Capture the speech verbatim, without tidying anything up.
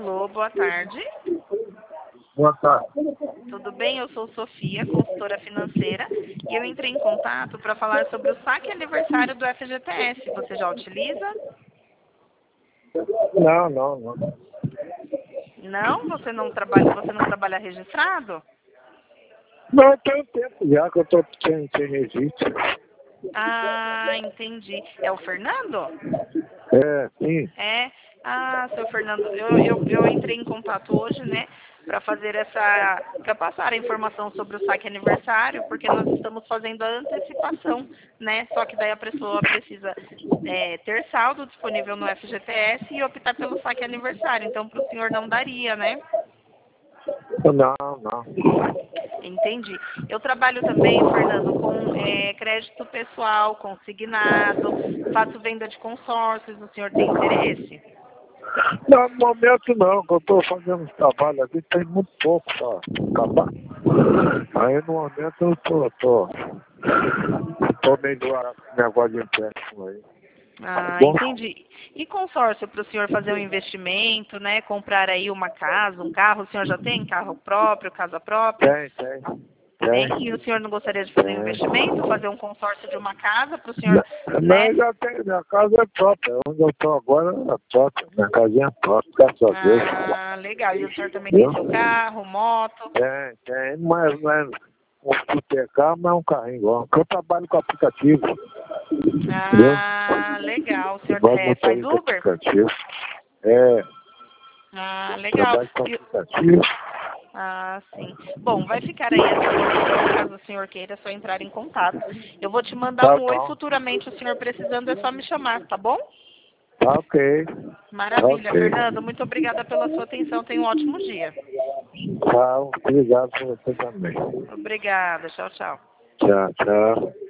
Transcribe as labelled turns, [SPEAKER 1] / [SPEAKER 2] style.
[SPEAKER 1] Alô, boa tarde.
[SPEAKER 2] Boa tarde.
[SPEAKER 1] Tudo bem? Eu sou Sofia, consultora financeira, e eu entrei em contato para falar sobre o saque aniversário do F G T S. Você já utiliza?
[SPEAKER 2] Não, não, não.
[SPEAKER 1] Não? Você não trabalha, você não trabalha registrado?
[SPEAKER 2] Não, tem tempo já que eu tô sem, sem registro.
[SPEAKER 1] Ah, entendi. É o Fernando?
[SPEAKER 2] É, sim.
[SPEAKER 1] É. Ah, seu Fernando, eu, eu, eu entrei em contato hoje, né, para fazer essa, para passar a informação sobre o saque aniversário, porque nós estamos fazendo a antecipação, né, só que daí a pessoa precisa é, ter saldo disponível no F G T S e optar pelo saque aniversário, então para o senhor não daria, né?
[SPEAKER 2] Não, não.
[SPEAKER 1] Entendi. Eu trabalho também, Fernando, com é, crédito pessoal, consignado, faço venda de consórcios, o senhor tem interesse?
[SPEAKER 2] Não, no momento não, que eu tô fazendo uns trabalhos aqui, tem muito pouco pra acabar. Aí no momento eu tô, tô, tô meio do negócio de empréstimo aí.
[SPEAKER 1] Ah,
[SPEAKER 2] Bom,
[SPEAKER 1] entendi. E consórcio para o senhor fazer um investimento, né? Comprar aí uma casa, um carro, o senhor já tem carro próprio, casa própria?
[SPEAKER 2] tem, tem.
[SPEAKER 1] Tem?
[SPEAKER 2] Tem,
[SPEAKER 1] E o senhor não gostaria de fazer um
[SPEAKER 2] tem.
[SPEAKER 1] investimento, fazer um consórcio de uma casa para o senhor,
[SPEAKER 2] Não,
[SPEAKER 1] né?
[SPEAKER 2] mas já tem, minha casa é própria. Onde eu tô agora é própria. Minha casinha é própria, graças a Deus.
[SPEAKER 1] Ah, legal. E o senhor também tem
[SPEAKER 2] Viu?
[SPEAKER 1] seu carro, moto?
[SPEAKER 2] Tem, tem, mas não é um hipercar, mas é um carrinho igual. Porque eu trabalho com aplicativo. Entendeu?
[SPEAKER 1] Ah, legal. O senhor
[SPEAKER 2] Igual
[SPEAKER 1] é, faz
[SPEAKER 2] motorista
[SPEAKER 1] Uber?
[SPEAKER 2] aplicativo. É,
[SPEAKER 1] Ah, legal.
[SPEAKER 2] trabalho com
[SPEAKER 1] E-
[SPEAKER 2] aplicativo.
[SPEAKER 1] Ah, sim. Bom, vai ficar aí essa informação, caso o senhor queira, é só entrar em contato. Eu vou te mandar
[SPEAKER 2] Tá
[SPEAKER 1] um oi
[SPEAKER 2] bom.
[SPEAKER 1] futuramente, o senhor precisando, é só me chamar, tá bom?
[SPEAKER 2] Tá ok. Tá
[SPEAKER 1] Maravilha,
[SPEAKER 2] ok.
[SPEAKER 1] Fernando. Muito obrigada pela sua atenção. Tenha um ótimo dia.
[SPEAKER 2] Tá, obrigado por você também.
[SPEAKER 1] Obrigada. Tchau, tchau.
[SPEAKER 2] Tchau, tchau.